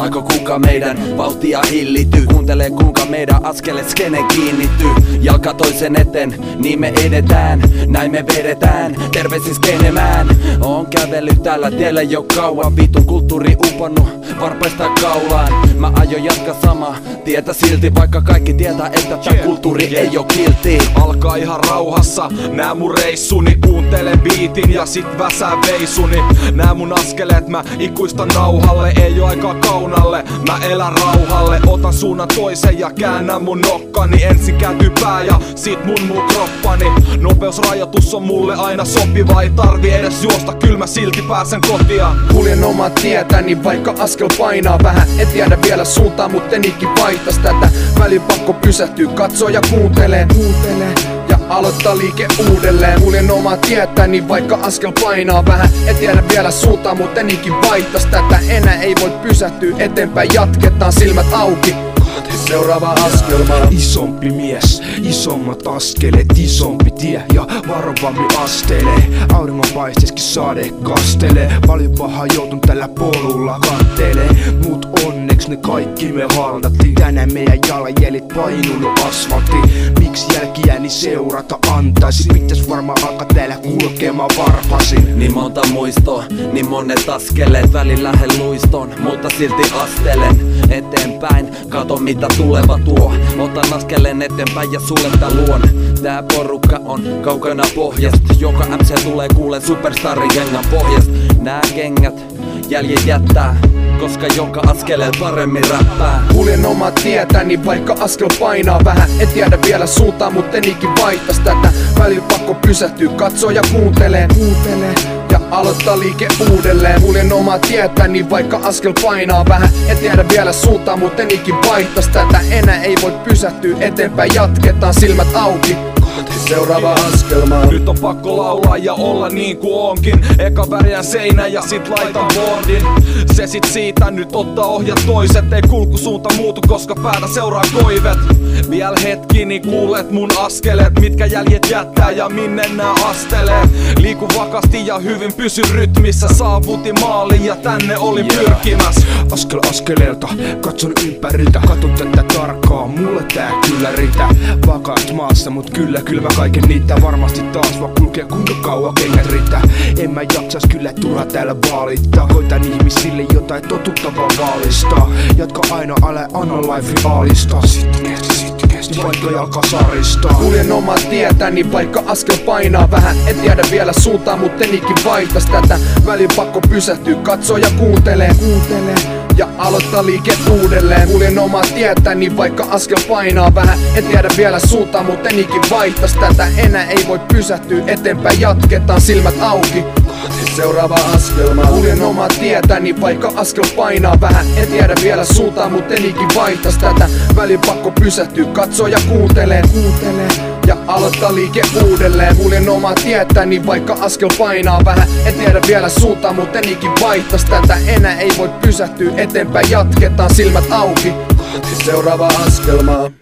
Saako kuka meidän vauhtia hillitty? Kuuntelee kuinka meidän askelet skene kiinnittyy. Jalka toisen eteen, niin me edetään. Näin me vedetään, terveisin skenemään. Oon kävellyt tällä tiellä jo kauan. Vitun kulttuuri uponnut varpaista kaulaan. Mä aion jatkaa samaa tietä silti, vaikka kaikki tietää, että tää kulttuuri ei oo kilti. Alkaa ihan rauhassa, nää mun reissuni. Kuuntele biitin ja sit väsää veisuni. Nää mun askeleet mä ikuistan nauhalle. Ei oo aikaa kaunalle, mä elän rauhalle. Otan suunnan toisen ja käännän mun nokkani. Ensin kääntyy pää ja sit mun kroppani. Nopeusrajoitus on mulle aina sopiva. Ei tarvi edes juosta, kyl mä silti pääsen kotia. Kuljen omaa tietäni, vaikka askel painaa vähän. En tiedä vielä suuntaa, mut en ikin vaihtais tätä. Välin pakko pysähtyy, katsoo ja kuuntelee ja aloittaa liike uudelleen. Kuljen omaa tietäni, vaikka askel painaa vähän. En tiedä vielä suuntaa, mut en ikin vaihtais tätä. Enää ei voi pysähtyä, eteenpäin jatketaan silmät auki. Seuraava askelma. Isompi mies, isommat askeleet, isompi tie ja varovammin astelee. Auringonpaisteeskin sade kastelee. Paljon pahaa joutun tällä polulla kattelee. Mut onneks ne kaikki me haldattiin. Tänään meidän jalanjäljet painunut asfalttiin. Miksi jälkiäni seurata antaisin? Pitäis varmaan alkaa täällä kulkemaan varpasin. Niin monta muistoa, niin monet askeleet. Välin lähen luiston, mutta silti astelen eteenpäin. Kato mitä tuleva tuo. Otan askeleen eteenpäin ja sulle tää luon. Tää porukka on kaukana pohjasta. Joka MC tulee kuulee superstarin kengän pohjasta. Nää kengät jäljet jättää, koska joka askeleen paremmin räppää. Kuljen omaa tietäni, vaikka askel painaa vähän. En tiedä vielä suuntaa, mut en ikin vaihtais tätä. Välillä pakko pysähtyy, katsoo ja kuuntelee ja aloittaa liike uudelleen. Kuljen omaa tietäni, vaikka askel painaa vähän. En tiedä vielä suuntaa, mut en ikin vaihtais tätä. Enää ei voi pysähtyä, eteenpäin jatketaan silmät auki. Seuraava askelma. Nyt on pakko laulaa ja olla niin kuin onkin. Eka värjään seinä ja sit laitan boardin. Se sit siitä nyt ottaa ohjat toiset. Ei kulkusuunta muutu, koska päätä seuraa koivet. Vielä hetki niin kuulet mun askeleet. Mitkä jäljet jättää ja minne nää astelee. Liiku vakasti ja hyvin pysy rytmissä. Saavutin maalin ja tänne olin pyrkimäs. Askel askeleelta, katson ympäriltä. Katon tätä tarkkaa, mulle tää kyllä riitä. Vakaat maassa, mut kyllä mä kaiken niitä varmasti taas vaan kulkee kuinka kauan kengät riittää. En mä jaksas kyllä turha täällä valittaa. Koitan ihmisille jotain totuttavaa vaalistaa. Jatka aina anna life alistaa. Sitkeästi vaikka jalka saristaa. Kuljen omaa tietäni, vaikka askel painaa vähän. En tiedä vielä suuntaa, mut en ikin vaihtais tätä. Välin pakko pysähtyy, katsoo ja kuuntelee ja aloittaa liike uudelleen. Kuljen omaa tietäni, vaikka askel painaa vähän. En tiedä vielä suuntaa, mut en ikin vaihtais tätä. Enää ei voi pysähtyä, eteenpäin jatketaan silmät auki. Seuraava askelma. Kuljen omaa tietäni, vaikka askel painaa vähän. En tiedä vielä suuntaa, mut en ikin vaihtais tätä. Välin pakko pysähtyy, katsoo ja kuuntelee ja aloittaa liike uudelleen. Kuljen omaa tietäni, vaikka askel painaa vähän. En tiedä vielä suuntaa, mut en ikin vaihtais tätä. Enää ei voi pysähtyä, eteenpäin jatketaan silmät auki. Seuraava askelma.